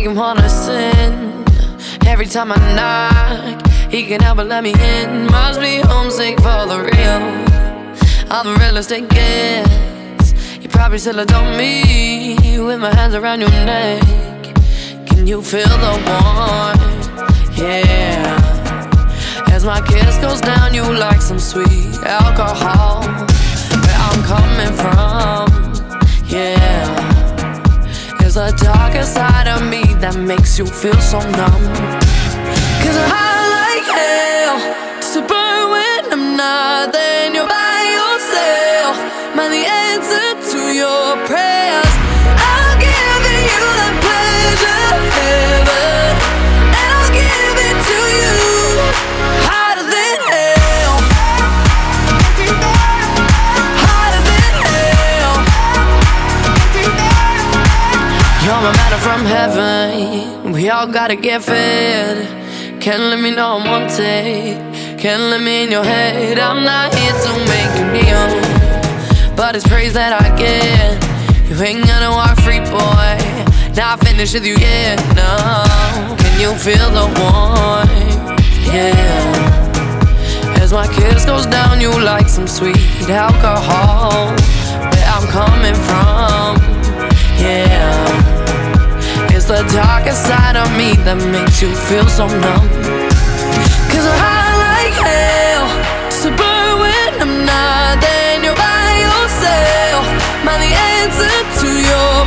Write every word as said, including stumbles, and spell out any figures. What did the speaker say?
make him wanna sin. Every time I knock, he can help but let me in. Must be homesick for the real. I'm the realest it gets. You probably still adore me with my hands around your neck. Can you feel the warmth? Yeah. As my kiss goes down, you like some sweet alcohol. Where I'm coming from, yeah. There's a darker side of me that makes you feel so numb. Cause I'm high like hell, to burn when I'm not. Then you're by yourself, man, the answer to your prayers. I'll give you that pleasure, heaven, and I'll give it to you hotter than hell, hotter than hell. You're my matter from heaven, we all gotta get fed. Can't let me know I'm one take, can't let me in your head. I'm not here to make you kneel, but it's praise that I get. You ain't gonna walk free, boy, not finished with you yet, no. Can you feel the warmth? Yeah. As my kiss goes down, you like some sweet alcohol. Where I'm coming from, yeah. It's the darkest side of me that makes you feel so numb. Cause I'm high like hell, so burn when I'm not. Then you're by yourself, man, the answer to your